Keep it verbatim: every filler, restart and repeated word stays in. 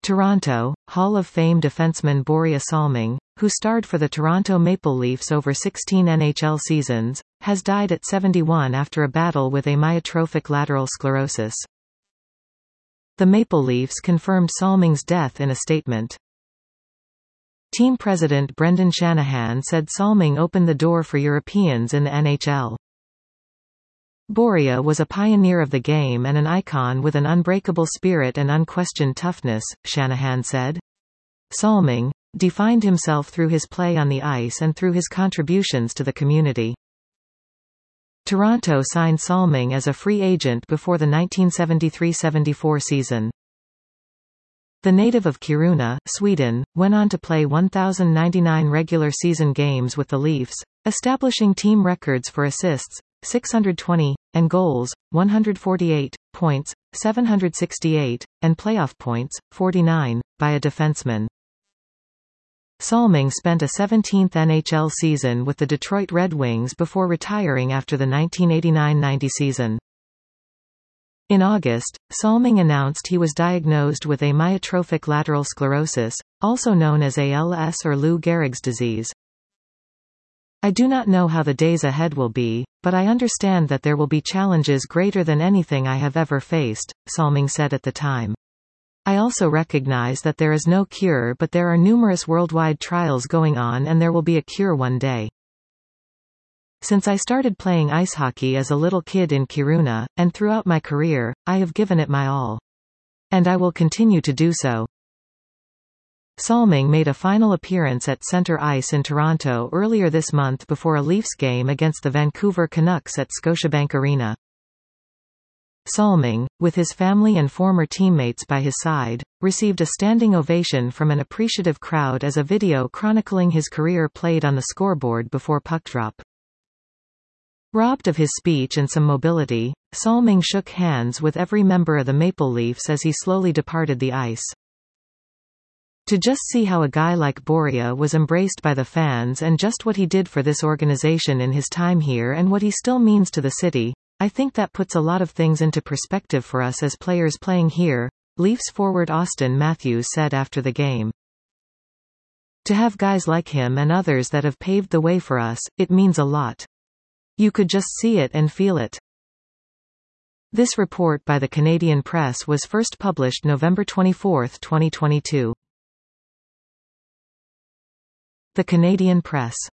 Toronto, Hall of Fame defenseman Borje Salming, who starred for the Toronto Maple Leafs over sixteen N H L seasons, has died at seventy-one after a battle with amyotrophic lateral sclerosis. The Maple Leafs confirmed Salming's death in a statement. Team president Brendan Shanahan said Salming opened the door for Europeans in the N H L. Borje was a pioneer of the game and an icon with an unbreakable spirit and unquestioned toughness, Shanahan said. Salming defined himself through his play on the ice and through his contributions to the community. Toronto signed Salming as a free agent before the nineteen seventy-three seventy-four season. The native of Kiruna, Sweden, went on to play one thousand ninety-nine regular season games with the Leafs, establishing team records for assists, six hundred twenty, and goals, one hundred forty-eight, points, seven hundred sixty-eight, and playoff points, forty-nine, by a defenseman. Salming spent a seventeenth N H L season with the Detroit Red Wings before retiring after the nineteen eighty-nine ninety season. In August, Salming announced he was diagnosed with amyotrophic lateral sclerosis, also known as A L S or Lou Gehrig's disease. "I do not know how the days ahead will be, but I understand that there will be challenges greater than anything I have ever faced," Salming said at the time. "I also recognize that there is no cure, but there are numerous worldwide trials going on and there will be a cure one day. Since I started playing ice hockey as a little kid in Kiruna, and throughout my career, I have given it my all. And I will continue to do so." Salming made a final appearance at center ice in Toronto earlier this month before a Leafs game against the Vancouver Canucks at Scotiabank Arena. Salming, with his family and former teammates by his side, received a standing ovation from an appreciative crowd as a video chronicling his career played on the scoreboard before puck drop. Robbed of his speech and some mobility, Salming shook hands with every member of the Maple Leafs as he slowly departed the ice. To just see how a guy like Borje was embraced by the fans and just what he did for this organization in his time here and what he still means to the city, I think that puts a lot of things into perspective for us as players playing here, Leafs forward Austin Matthews said after the game. "To have guys like him and others that have paved the way for us, it means a lot. You could just see it and feel it." This report by the Canadian Press was first published November twenty-fourth, twenty twenty-two. The Canadian Press.